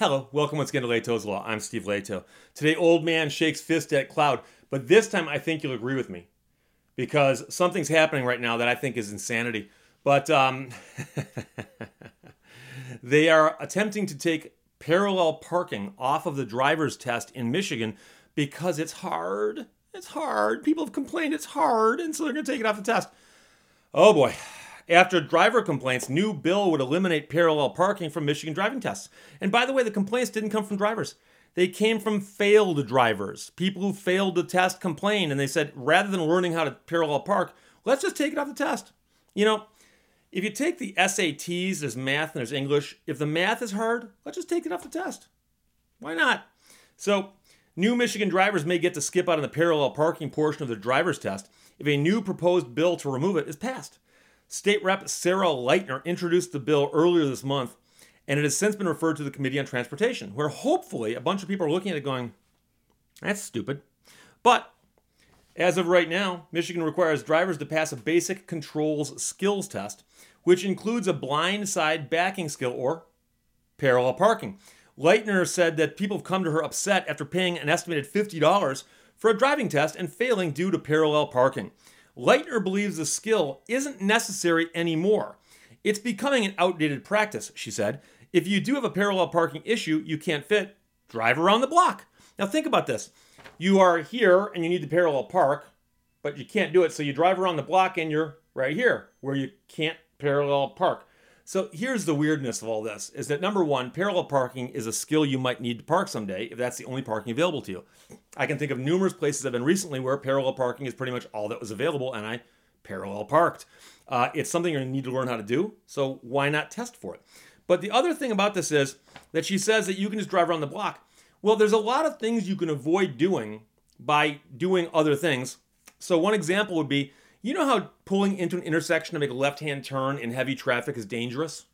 Hello, welcome once again to Leto's Law. I'm Steve Leto. Today, old man shakes fist at cloud, but this time I think you'll agree with me because something's happening right now that I think is insanity. But they are attempting to take parallel parking off of the driver's test in Michigan because it's hard. It's hard. People have complained it's hard, and so they're going to take it off the test. Oh boy. After driver complaints, new bill would eliminate parallel parking from Michigan driving tests. And by the way, the complaints didn't come from drivers. They came from failed drivers. People who failed the test complained, and they said, rather than learning how to parallel park, let's just take it off the test. You know, if you take the SATs, there's math and there's English. If the math is hard, let's just take it off the test. Why not? So, new Michigan drivers may get to skip out on the parallel parking portion of their driver's test if a new proposed bill to remove it is passed. State Rep. Sarah Lightner introduced the bill earlier this month, and it has since been referred to the Committee on Transportation, where hopefully a bunch of people are looking at it going, that's stupid. But as of right now, Michigan requires drivers to pass a basic controls skills test, which includes a blind side backing skill or parallel parking. Lightner said that people have come to her upset after paying an estimated $50 for a driving test and failing due to parallel parking. Lightner believes the skill isn't necessary anymore. It's becoming an outdated practice, she said. If you do have a parallel parking issue you can't fit, drive around the block. Now think about this. You are here and you need to parallel park, but you can't do it, so you drive around the block and you're right here where you can't parallel park. So here's the weirdness of all this, is that number one, parallel parking is a skill you might need to park someday if that's the only parking available to you. I can think of numerous places I've been recently where parallel parking is pretty much all that was available, and I parallel parked. It's something you're going to need to learn how to do, so why not test for it? But the other thing about this is that she says that you can just drive around the block. Well, there's a lot of things you can avoid doing by doing other things. So one example would be, you know how pulling into an intersection to make a left-hand turn in heavy traffic is dangerous?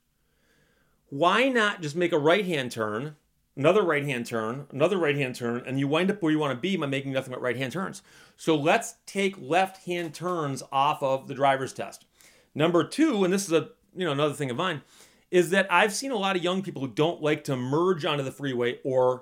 Why not just make a right-hand turn, another right-hand turn, another right-hand turn, and you wind up where you want to be by making nothing but right-hand turns? So let's take left-hand turns off of the driver's test. Number two, and this is another thing of mine, is that I've seen a lot of young people who don't like to merge onto the freeway or,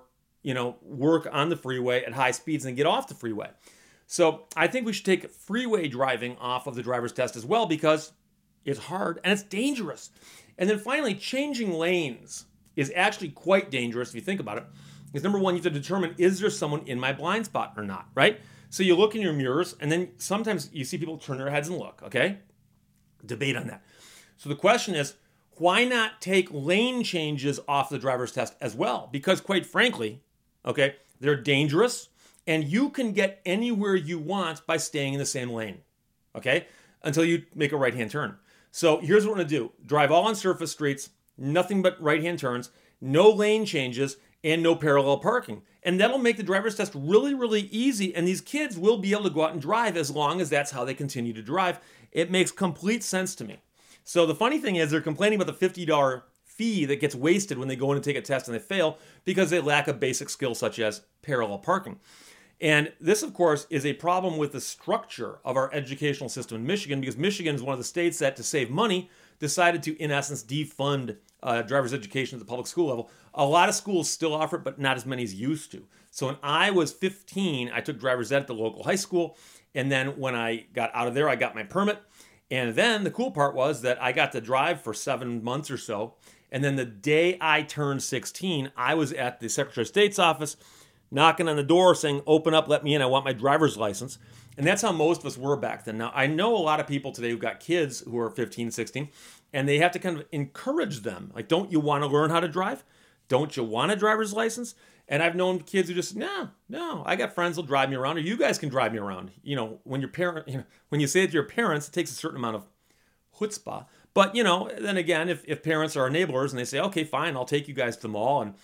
work on the freeway at high speeds and get off the freeway. So I think we should take freeway driving off of the driver's test as well because it's hard and it's dangerous. And then finally, changing lanes is actually quite dangerous if you think about it. Because number one, you have to determine, is there someone in my blind spot or not, right? So you look in your mirrors and then sometimes you see people turn their heads and look, okay? Debate on that. So the question is, why not take lane changes off the driver's test as well? Because quite frankly, okay, they're dangerous. And you can get anywhere you want by staying in the same lane, okay? Until you make a right-hand turn. So here's what we're gonna do. Drive all on surface streets, nothing but right-hand turns, no lane changes, and no parallel parking. And that'll make the driver's test really, really easy, and these kids will be able to go out and drive as long as that's how they continue to drive. It makes complete sense to me. So the funny thing is they're complaining about the $50 fee that gets wasted when they go in and take a test and they fail because they lack a basic skill such as parallel parking. And this, of course, is a problem with the structure of our educational system in Michigan because Michigan is one of the states that, to save money, decided to, in essence, defund driver's education at the public school level. A lot of schools still offer it, but not as many as used to. So when I was 15, I took driver's ed at the local high school. And then when I got out of there, I got my permit. And then the cool part was that I got to drive for 7 months or so. And then the day I turned 16, I was at the Secretary of State's office knocking on the door saying, open up, let me in, I want my driver's license. And that's how most of us were back then. Now, I know a lot of people today who've got kids who are 15, 16, and they have to kind of encourage them. Like, don't you want to learn how to drive? Don't you want a driver's license? And I've known kids who just, no, I got friends who'll drive me around, or you guys can drive me around. When when you say it to your parents, it takes a certain amount of chutzpah. But, then again, if parents are enablers and they say, okay, fine, I'll take you guys to the mall and,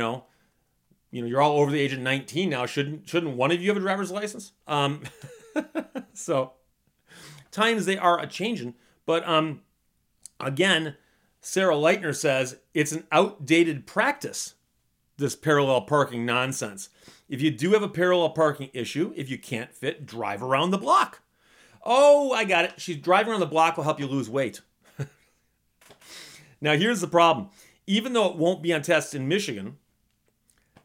you're all over the age of 19 now. Shouldn't one of you have a driver's license? So times they are a-changing. But again, Sarah Lightner says it's an outdated practice, this parallel parking nonsense. If you do have a parallel parking issue, if you can't fit, drive around the block. Oh, I got it. She's driving around the block will help you lose weight. Now, here's the problem. Even though it won't be on tests in Michigan,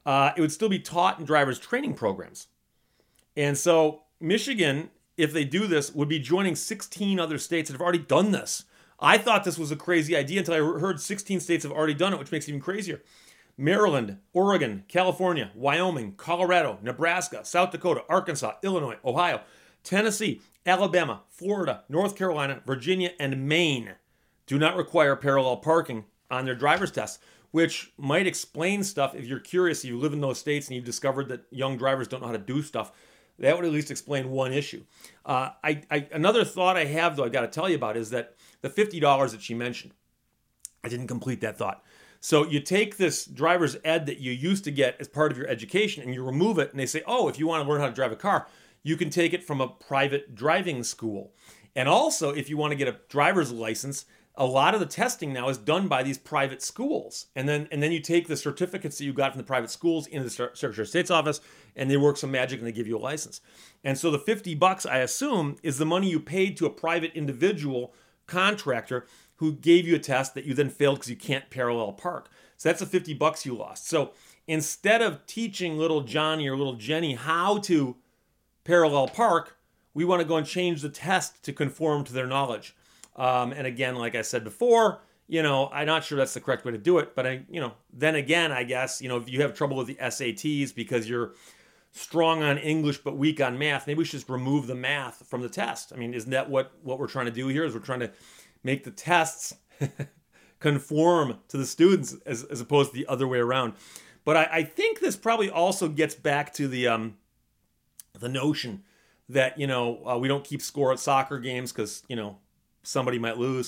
it would still be taught in driver's training programs. And so Michigan, if they do this, would be joining 16 other states that have already done this. I thought this was a crazy idea until I heard 16 states have already done it, which makes it even crazier. Maryland, Oregon, California, Wyoming, Colorado, Nebraska, South Dakota, Arkansas, Illinois, Ohio, Tennessee, Alabama, Florida, North Carolina, Virginia, and Maine do not require parallel parking on their driver's tests, which might explain stuff if you're curious, you live in those states and you've discovered that young drivers don't know how to do stuff. That would at least explain one issue. Another thought I have, though, I got to tell you about is that the $50 that she mentioned, I didn't complete that thought. So you take this driver's ed that you used to get as part of your education and you remove it, and they say, oh, if you want to learn how to drive a car, you can take it from a private driving school. And also, if you want to get a driver's license, a lot of the testing now is done by these private schools. And then you take the certificates that you got from the private schools into the Secretary of State's office, and they work some magic and they give you a license. And so the $50, I assume, is the money you paid to a private individual contractor who gave you a test that you then failed because you can't parallel park. So that's the $50 you lost. So instead of teaching little Johnny or little Jenny how to parallel park, we want to go and change the test to conform to their knowledge. And again, like I said before, I'm not sure that's the correct way to do it. But then again, I guess, if you have trouble with the SATs because you're strong on English but weak on math, maybe we should just remove the math from the test. I mean, isn't that what we're trying to do here? Is we're trying to make the tests conform to the students as opposed to the other way around. But I think this probably also gets back to the notion that, we don't keep score at soccer games because, somebody might lose.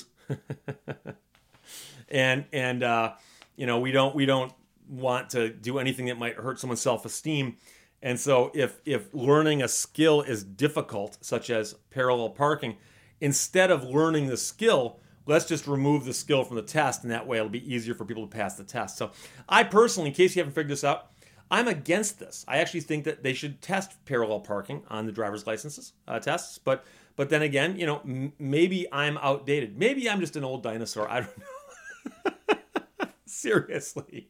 and we don't want to do anything that might hurt someone's self-esteem. And so if learning a skill is difficult, such as parallel parking, instead of learning the skill, let's just remove the skill from the test, and that way it'll be easier for people to pass the test. So I personally, in case you haven't figured this out, I'm against this. I actually think that they should test parallel parking on the driver's licenses tests. But then again, maybe I'm outdated. Maybe I'm just an old dinosaur. I don't know. Seriously.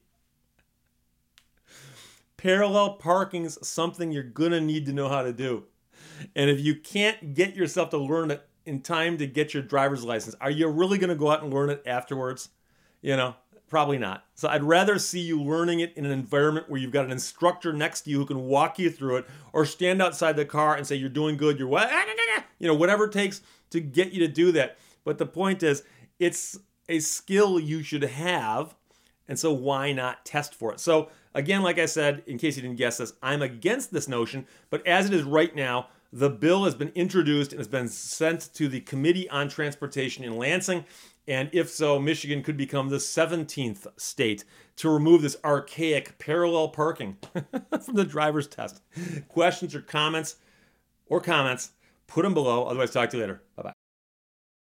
Parallel parking's something you're going to need to know how to do. And if you can't get yourself to learn it in time to get your driver's license, are you really going to go out and learn it afterwards? Probably not. So I'd rather see you learning it in an environment where you've got an instructor next to you who can walk you through it, or stand outside the car and say, you're doing good, you're what? Whatever it takes to get you to do that. But the point is, it's a skill you should have, and so why not test for it? So again, like I said, in case you didn't guess this, I'm against this notion, but as it is right now, the bill has been introduced and has been sent to the Committee on Transportation in Lansing. And if so, Michigan could become the 17th state to remove this archaic parallel parking from the driver's test. Questions or comments, put them below. Otherwise, talk to you later. Bye-bye.